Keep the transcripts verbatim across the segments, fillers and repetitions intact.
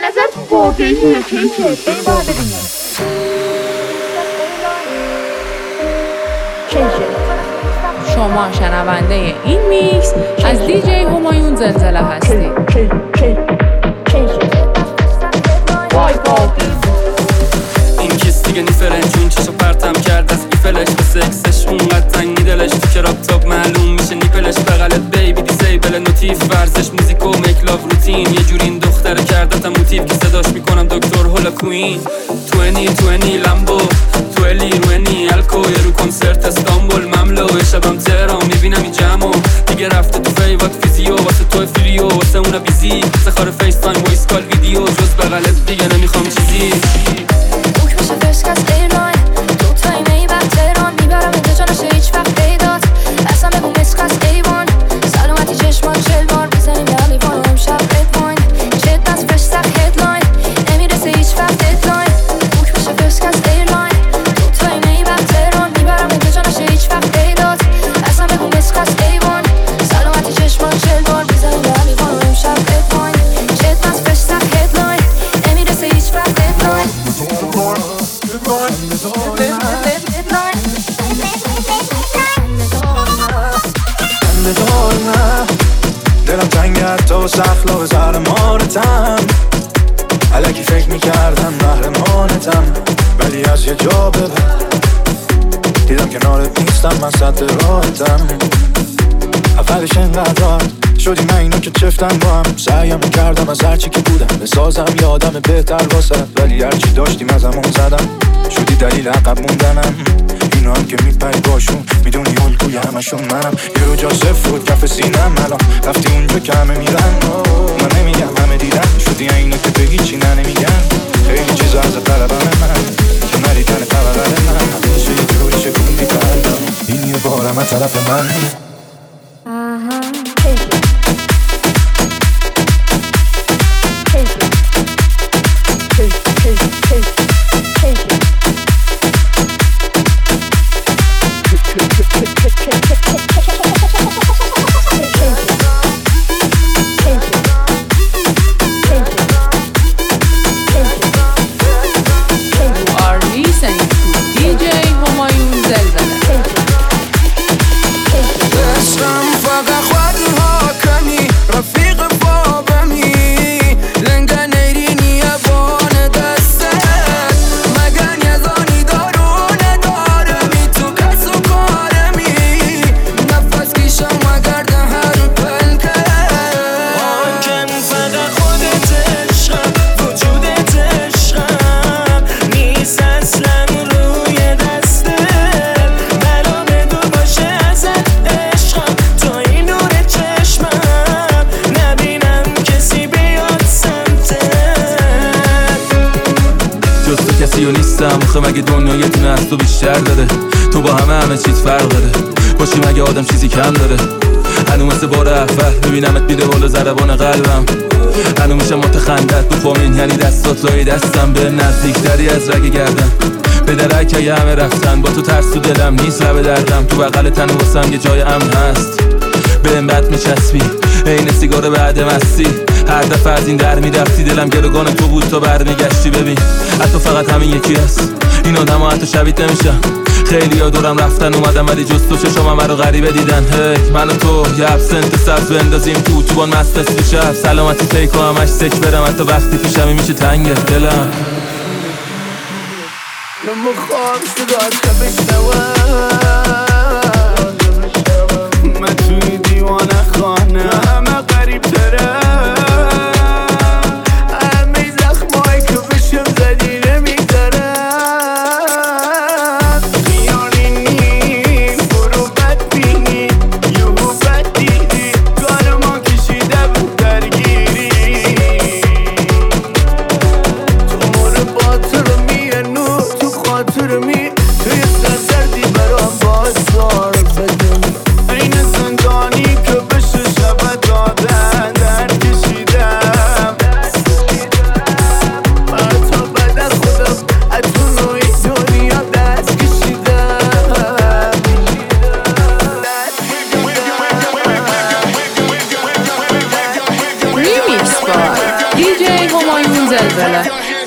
نظر واقعیه کیکه بریم با ببینیم شما شنونده این میکس از دیجی همایون زلزله هستی. این کس دیگه نیفرنجون چشو پرتم کرد از ایفلش به سکسش اونقدر تنگی دلش تو کراب تاپ معلوم میشه نیپلش بغلت بیبی دیزیبل نوتیف ورزش موزیک و میکلاف روتین یه جوری این دختره کردتم موتیف که صداش میکنم دکتر هولا کوین توینی توینی لامبو تویلی روینی الکو یه رو کنسرت استانبول مملو شبم تهران میبینم این جمعو دیگه رفته تو فیوات فیزیو واسه تو فریو واسه اونا بیزی واسه خار فیس تایم وایس کال ویدیو جز بغلت دیگه نمیخوام چیزی بوک بشه فرسک از ایرلاین تو تایمه وقت تهران میبرم اینجا جا نشه هیچ وقت پیدات اصلا بگو مسک از ایوان سلامتی چشمان چل بار بزنیم یه لیوان و امشب رد پوینت جد از فرش سخ هدلاین نمیرسه هیچ وقت ددلاین بوک بشه فرسک از ایرلاین تو تایمه وقت تهران میبرم اینجا جا نشه هیچ وقت پیدات اصلا بگو مسک از ایوان سلامتی چشمان چل بار بزنیم یه لیوان و امشب رد پوینت جد از فرش سخ هدلاین نمیرسه هیچ وقت ددلاین دلم تنگ حتی سخلا به زهر مارتم الکی فکر میکردم محرمانتم ولی از یه جا به بعد دیدم کنارت نیستم من صد راحتم اولش انقدر شدی من اینو که چفتم با هم سعیم کردم از هرچی که بودم بسازم یه آدم بهتر واسد ولی هرچی داشتیم از همون زدم شدی دلیل عقب موندنم اینا هم که میپری باشون میدونی الگوی همشون منم یه رو جا صفر بود کف سینم الان رفتی اونجا که همه میرن من نمیگم همه دیدن شدی اینو که به هیچی نه نمیگن خیلی چیزا از طلبم من که نریدن طبقل من همیشه یه جوری شکوندی کردم این یه بارم از طرف من مگه دنیا یه تونه از تو بیشتر داره تو با همه همه چیز فرق داره باشی مگه آدم چیزی کم داره هنو مثل بار اول میبینمت میره بالا ضربان قلبم هنو میشه متخندت تو خامین یعنی دستات لای دستم به نزدیکتری از رگ گردن به درک یه همه رفتن با تو ترس تو دلم نیست لب دردم تو بغل تن واسم یه جای امن هست بهم بد میچسبی عین سیگار بعد مستی هر دفعه از این در میرفتی دلم گروگان تو بود تا برمیگشتی ببین حتی فقط همین یکی هست این آدم ها حتی شبیت نمیشن خیلی ها دورم رفتن اومدم ولی جز تو چشم همه رو غریبه دیدن هی من و تو یه ابسنت سبز بندازیم تو تو بان مست است شب سلامتی تیکو همش سک برم حتی وقتی پیشمی میشه تنگه دلم نمخوام صدات بشنوه من توی دیوانه خانه همه قریب تره همه زخمایی که بشم زدی نمیگذره خیالی نیم برو بد بینی یهو بد دیدی گار ما کشیده بود درگیری تو مور باطر میه نو تو خاطر می توی سر دردی برام باز زلزله.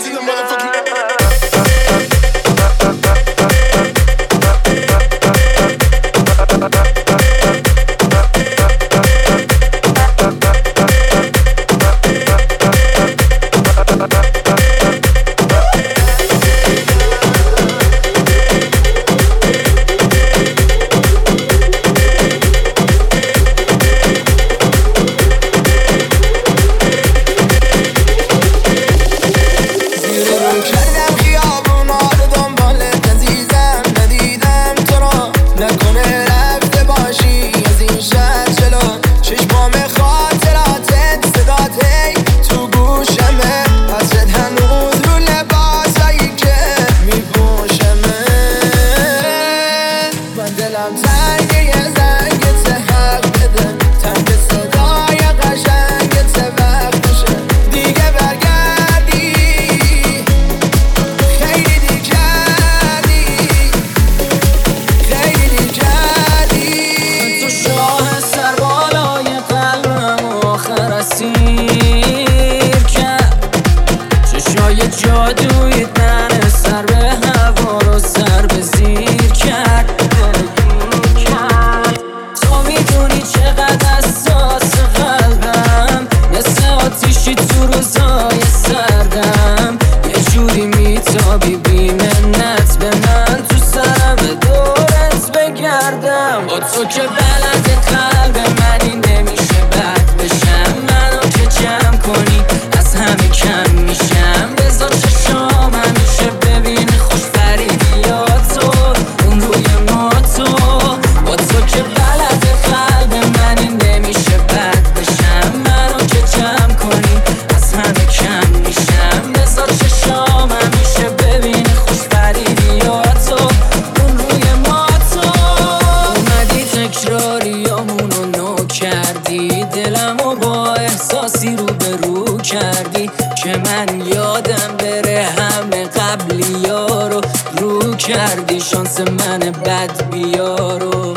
کردی شانس من بد بیارو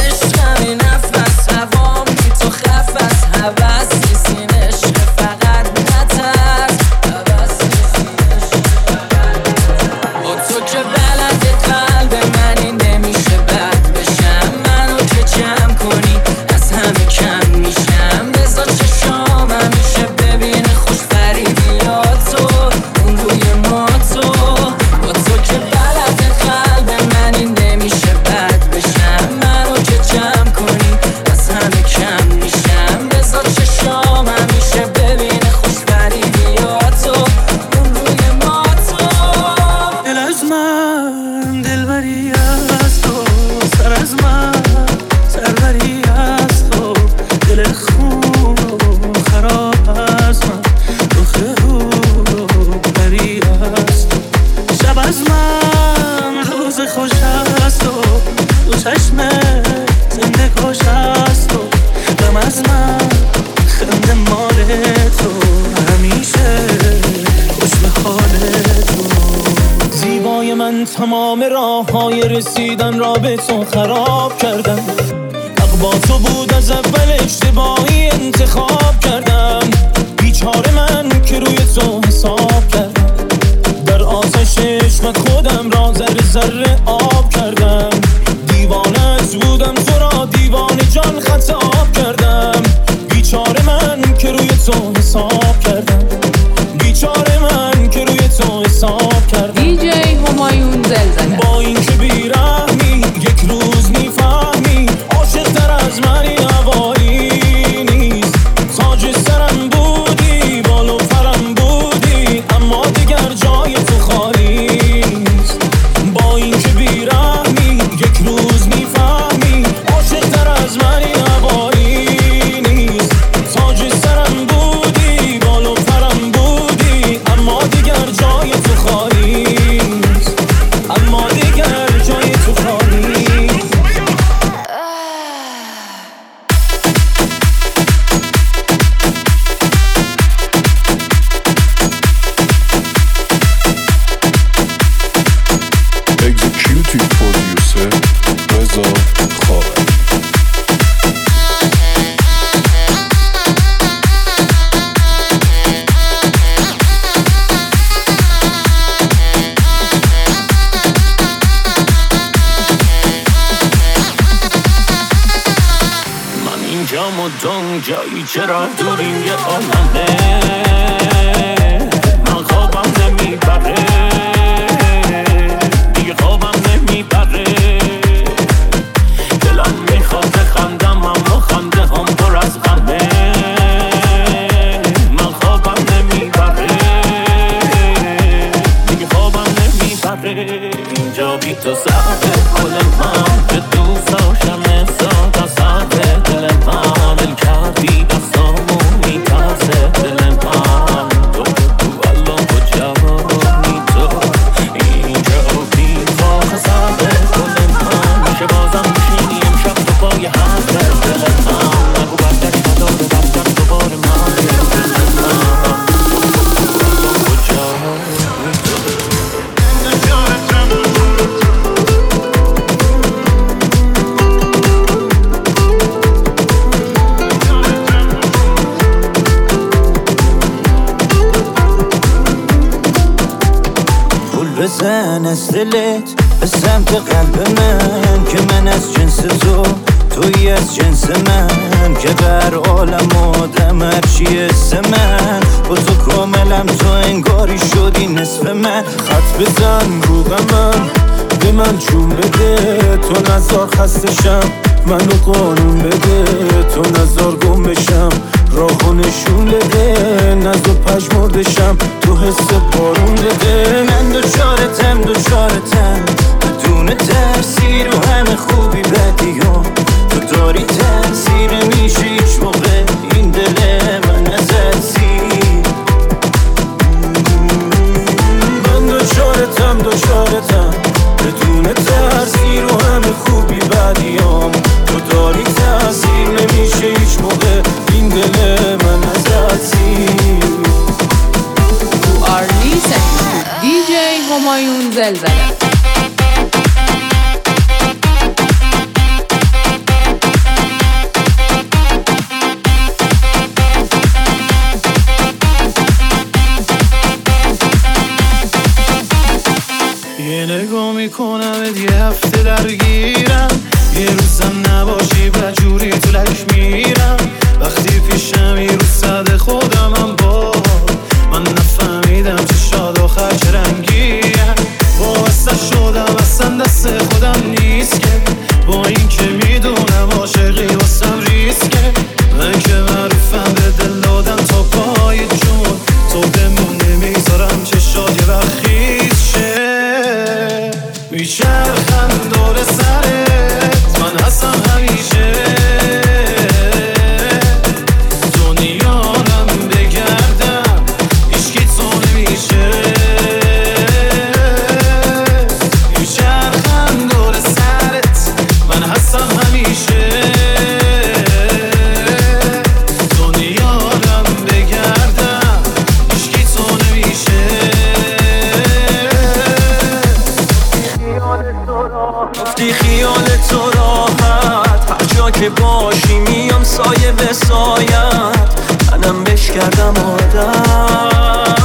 عشقمی نفس هوام بی تو خفس هوس نیستین عشق فقط نترس هوس نیستین عشق فقط با تو که بلد قلب من این نمیشه بد بشم منو که جمع کنی از همه کم میشم بذار چشام همیشه ببینه خوش فریبیات تو اون روی ما تو با تو که بلد قلب من این نمیشه بد بشم منو که جمع کنی از همه کم میشم بذار چشام همیشه ببینه خوش فریبیات تو اون روی ما تو دل از من دلبری از تو سر از من سربری از تو دل خون و خراب از من رخ رو بری از تو شب از من روز خوش از تو تو چشم زنده کش از تو غم از من خنده مال تو همیشه خوش به حال تو زیبای من تمام راه های رسیدن را به تو خراب کردم حق با تو بود از اول اشتباهی انتخاب کردم بیچاره من که روی تو حساب کردم در آتش عشق خودم را ذره ذره آب کردم دیوانت بودم تو را دیوانه جان خطاب کردم بیچاره من که روی تو حساب کردم بیچاره من که روی تو حساب کردم دی جی همایون زلزله. با این که بیرحمی یک روز میفهمی عاشق تر از منی هوایی نیست تاج سرم بودی بال و پرم بودی اما دیگر جای تو خالی نیست با این که بیرحمی اینجا مدام جایی چرا دوریم یه عالمه من خوابم نمیبره دیگه خوابم نمیبره دلم میخواد خندم اما خنده هم پر از غمه من خوابم نمیبره دیگه خوابم نمیبره اینجا بی تو ساعته کل من به دوست داشتم احساس از ساعته دل من دل کردی دستامو میترسه دل من تو تو الان کجایی تو اینجا بی تو ساعته کل من میشه بازم میشینی امشب تو پای حرف دل من نگو برگشت نداره برگشت دوباره من دل من تو الان بزن از دلت به سمت قلب من که من از جنس تو توی از جنس من که در عالم آدم هرچی اسم من با تو کاملم تو انگاری شدی نصف من خط بزن رو من به من چون بده تو نزار خستشم منو قانون بده تو نزار گم بشم راهو نشون بده نزو پژمردشم تو حس بارون بده من دوچارتم دوچارتم بدون ترسی رو همه خوبی بدیام تو داری تاثیر میشه هیچ موقع این دل من ازتی من دوچارتم دوچارتم بدون ترسی رو همه خوبی بدیام تو داری تاثیر نمیشه هیچ موقع این دل من ازتی You are listening to دی جی همایون زلزله. یه نگاه میکنم یه هفته درگیرم یه روزم نباشی بجوری تو لش میرم وقتی پیشم یه روز صد خودمم با من نفهمیدم چه شاد آخر چه رنگیم واسه شدم اصلا دست خودم نیست که با این که میدونم عاشقی واسم ریسکه من که معروفم به دل دادن تا پای جون تو بمون نمیذارم چه شاد یه وقت خیز شه میچرخن دور سرت من هستم همیشه دنیارم بگردم هیچکی تو نمیشه میچرخن دور سرت من هستم همیشه دنیارم بگردم هیچکی تو نمیشه گفتی خیال تو راحت هر جا که باشی میام سایه به سایت منم بش کردم عادت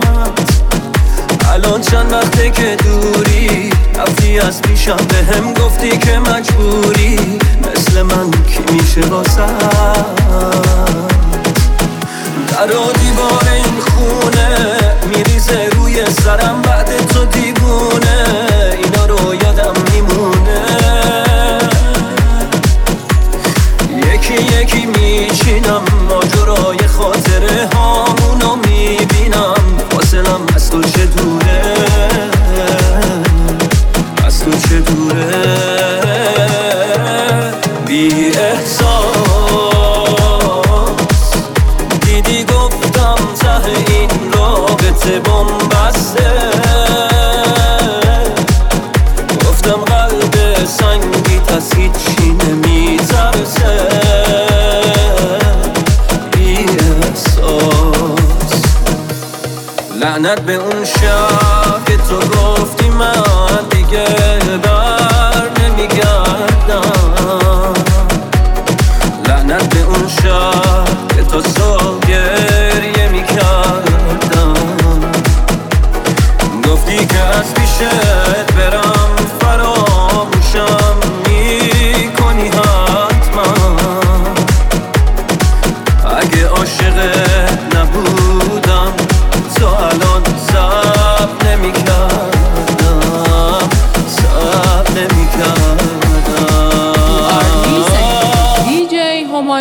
الان چند وقته که دوری رفتی از پیشم به هم گفتی که مجبوری مثل من کی میشه واسه در و دیوار این خونه میریزه روی سرم بعد تو دیوونه اینا رو یادم میمونه یکی یکی میچینم ماجرای خاطره هامونو میبینم فاصلم از تو چه دوره از تو چه دوره بی احساس دیدی گفتم ته این رابطه بمبسته گفتم قلب سنگیت از هیچی نمیترسه بی احساس لعنت به اون شب که تو گفتی من دیگه بر نمیگردم لعنت به اون شب که تو صبح گریه میکردم گفتی که از پیشت برم فراموشم میکنی حتما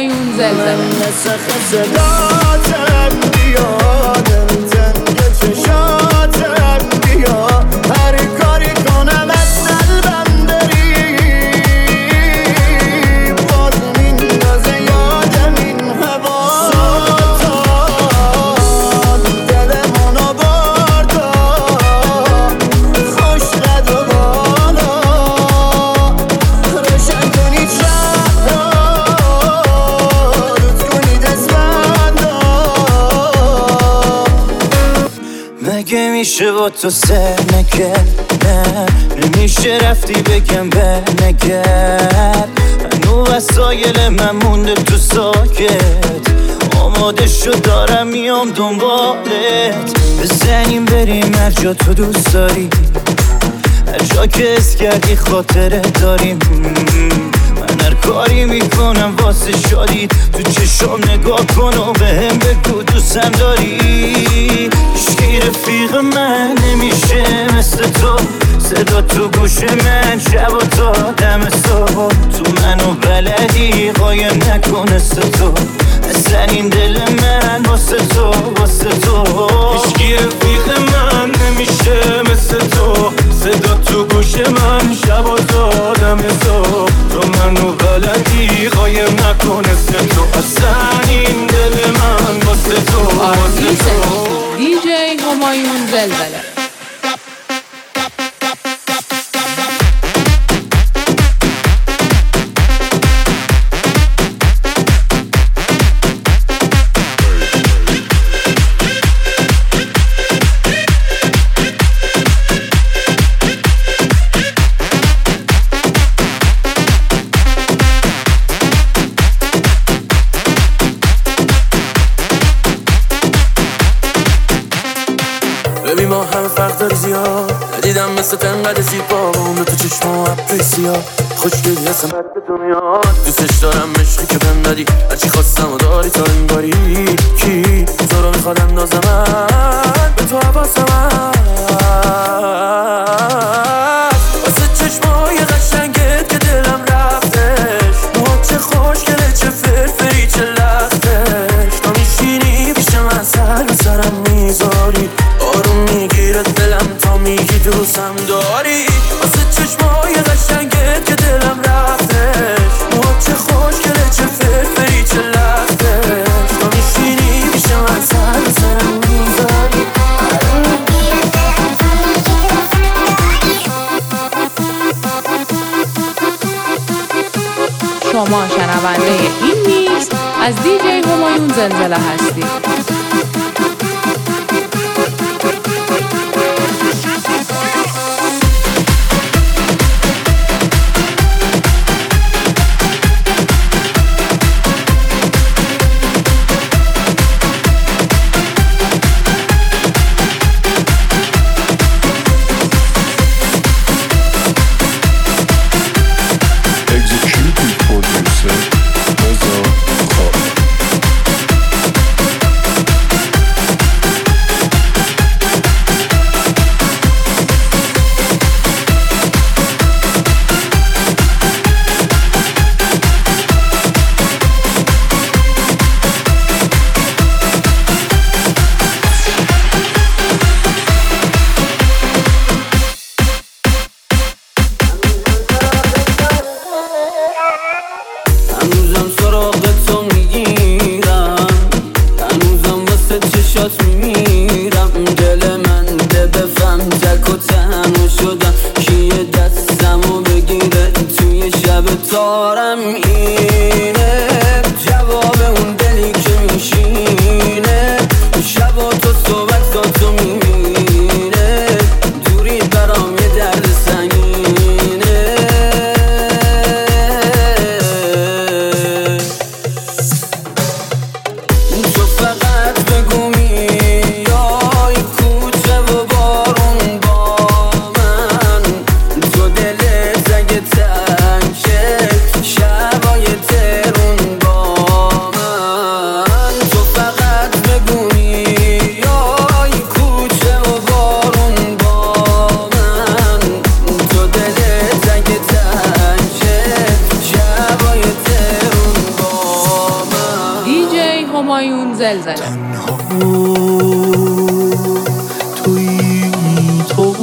همایون زلزله. نمیشه با تو سر نکرد، نمیشه رفتی بگم بر نگرد. هنو وسایل من مونده تو ساکت، آماده شد دارم میام دنبالت. بزنیم بریم هر جا تو دوست داری، هر جا که اس کردی خاطره داریم. من هر کاری میکنم واسه شادی، تو چشم نگاه کن و بهم بگو دوستم داری. هیچکی رفیق من نمیشه مثل تو، صدا تو گوش من شب و تا دم صبح. تو منو بلدی قایم نکن مثل تو، اصلا این دل من واسه تو واسه تو. هیچکی رفیق من نمیشه مثل تو، صدا تو گوش من شب و تا دم صبح. تو منو بلدی قایم نکن مثل تو، اصلا این دل من واسه تو واسه تو. دی جی همایون زلزله. ببین ما همه فرق داری زیاد، ندیدم مثل تنقدر زیبا و اون تو چشم و عبری سیاه. خوشگلی هستم بد به تو میاد، دوستش دارم عشقی که بهم دادی، هرچی خواستم و داری تا این باری. کی تو رو میخواد اندازه من به تو حواسم هست، واسه چشمای قشنگت که دلم رفتش. موها چه خوشگله چه فرفری چه لختش، تا میشینی پیش من سر به سرم میذاری، آروم میگیره دلم تا میگی دوستم داری. واسه چشمای قشنگت که دلم رفتش، موها چه خوشگله چه فرفری چه لختش، تا میشینی پیش من سر به سرم میذاری. شما شنونده این میکس از دی جی همایون زلزله هستید. Executive producer, Reza Khan. همایون زلزله. تنها توی تو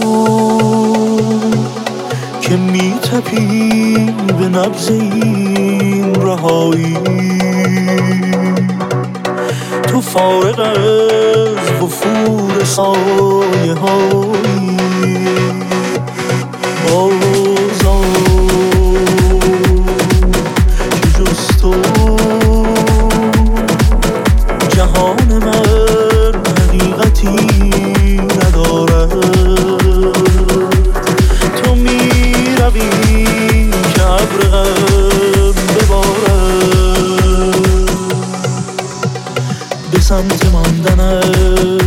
که میتپی به نبض این رهایی، تو فارغ از وفور سایه هایی بازم که جز تو جهان من حقیقتی ندارد. تو می روی که ابر غم ببارد به سمت ماندنت